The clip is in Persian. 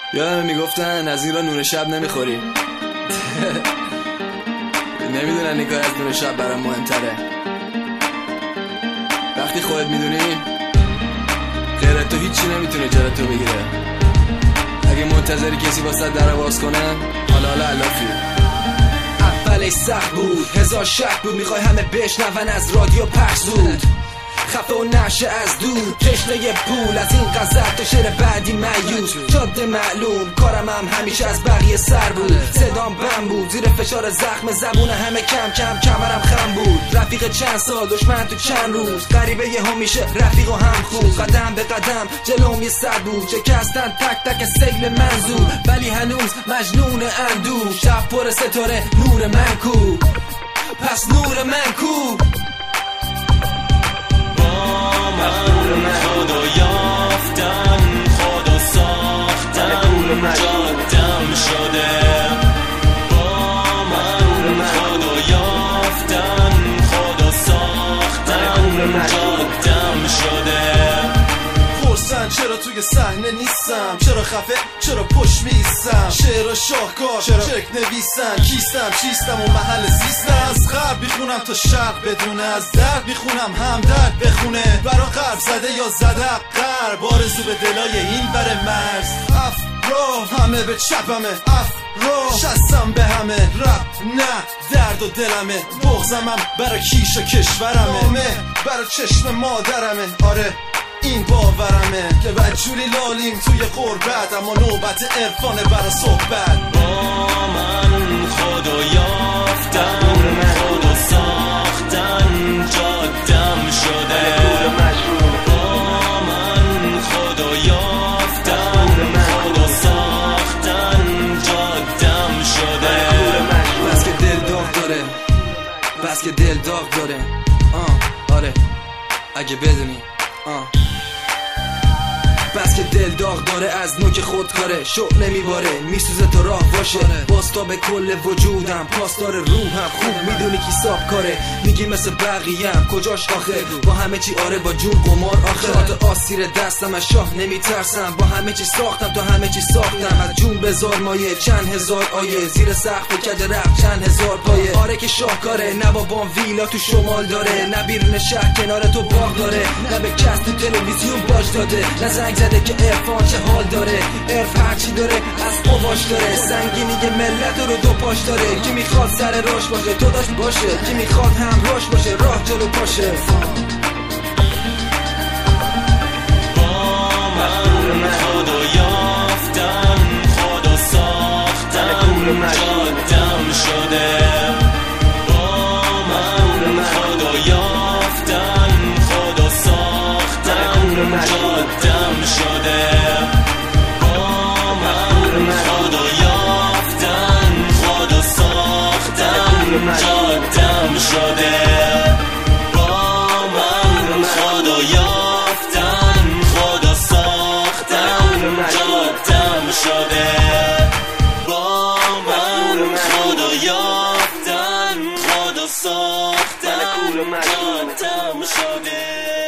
یادم میگفتن از این را نور شب نمیخوریم. نمیدونن نگاه از نور شب برام مهمتره. وقتی خودت میدونی غیر تو هیچی نمیتونه جلوی تو بگیره. اگه منتظری کسی واسه در باز کنه، حالا علافی. اولش سخت بود، هزار شک بود، میخوای همه بشنون از رادیو پخش زود، خفه و نشه از دور، تشنه پول از این غزل تا شعر بعدی مایوس، جاده معلوم کارم هم همیشه از بقیه سر بود، صدام بم بود زیر فشار زخم زبون همه، کم کم کمرم خم بود، رفیق چند سال دشمن تو چند روز، غریبه هم میشه رفیق و هم خوب، قدم به قدم جلوم یه صد بود، شکستن تک تک سیل منظور، ولی هنوز مجنون اندوه، شب پر ستاره نور من کو، پس نور من کو، خدا یافتن، خدا ساختن، جادم شده با من، خدا یافتن، خدا ساختن، جادم شده. پرسن چرا توی صحنه نیستم، چرا خفه، چرا پشت میستم، شعر شاهکار، چرا شک نویسن، کیستم، چیستم و محل زیستم، از غرب میخونم تا شرق بدونه، از درد میخونم هم درد بخونه، برا غرب زده یا زده غرب، آرزو به دلای این بر مرز، افرا همه به چپمه، افرا شستم به همه، رب نه درد و دلمه، بغزمم برا کیش و کشورمه، برا چشم مادرمه، آره این باورمه که بدجوری لالیم توی قربت، اما نوبت عرفانه برا صحبت. با من خدا یافتن، خدا ساختن، جادم شده با من، خدا یافتن، خدا ساختن، جادم شده. بس که دل داغ داره، بس که دل داغ داره، آره اگه بدونی بس که دل داغ داره، از نوک خودکاره، شعله میباره، میسوزه تا راه باشه، باستا به کل وجودم، پاسدار روحم، خوب میدونی کی ساب کاره، میگی مثل بقیه‌ام کجاش آخه، با همه چی آره با جون قمار آخه، هات آسیر دستم از شاه نمیترسم، با همه چی ساختم تا همه چی ساختم، از جون بزار مایه چند هزار آیه، زیر سقف کج رفت چند هزار پایه، آره که شاهکاره، نه بابام ویلا تو شمال داره، نه بیرون شهر کنار تو باغ داره، نه به کس تو تلویزیون باج داده، نه زنگ زده که عرفان چه حال داره، عرف هرچی داره از قواش داره، سنگینی که ملت رو دو پاش داره، کی میخواد سر راش باشه تو داشت باشه، کی میخواد هم راش باشه راه جلو پاشه. با من خدا یافتن، خدا ساختن، جادم شده با من، خدا یافتن، خدا ساختن، جادم شده با من، خدا یافتن، خدا ساختن، جادم شده با من، خدا یافتن، خدا ساختن، جادم شده با من، خدا یافتن، خدا ساختن، جادم شده.